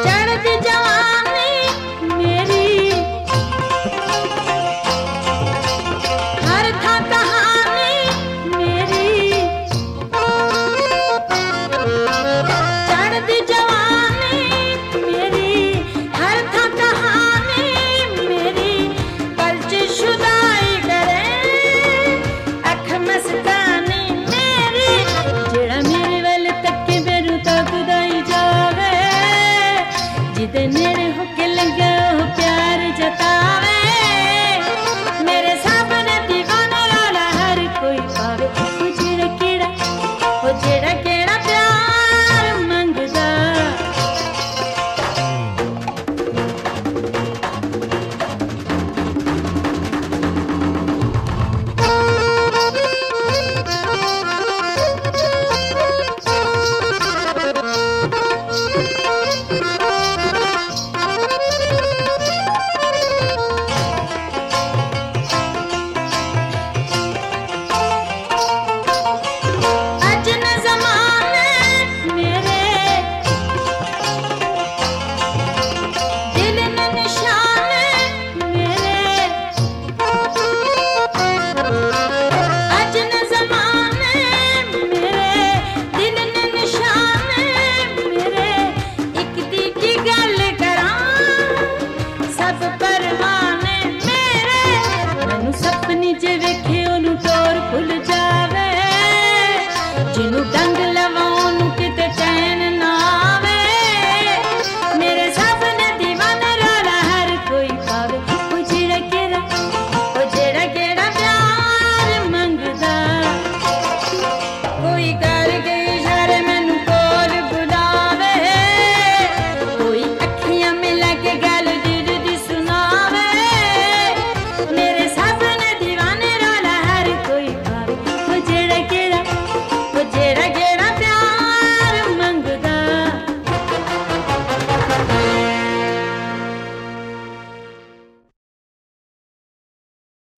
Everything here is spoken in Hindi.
चढ़ती जवानी मेरी हर था कहानी मेरी, चढ़ती जवानी मेरी हर था कहानी मेरी, कल्च शुदाई करे अख मस्तानी मेरी, जेड़ा मेरे वाल तके मेनू तकदाई जावे, जिदे नेड़े होके लंघे ओह प्यार जतावे, मेरे सामने दीवाना रौला हर कोई पावे, ओ जेड़ा केड़ा प्यार मंगदा। अज न ज़माने मेरे दिल न निशाने मेरे, अज न ज़माने मेरे दिल न निशाने मेरे, इक दी की गल करां सब परवाने मेरे, मैनू सपनी च वेखे ओनू टोर भुल जावे, जिनू डंग लवाउण किते चैन ना आवे, मेरे सामने दीवाना रौला हर कोई पावे, ओ जेड़ा केड़ा प्यार मंगदा, कोई